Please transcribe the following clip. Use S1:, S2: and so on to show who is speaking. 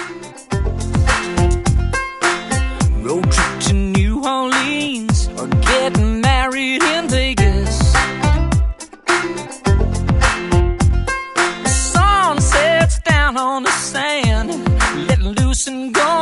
S1: Road trip to New Orleans or getting married in Vegas. The sun sets down on the sand, letting loose and going.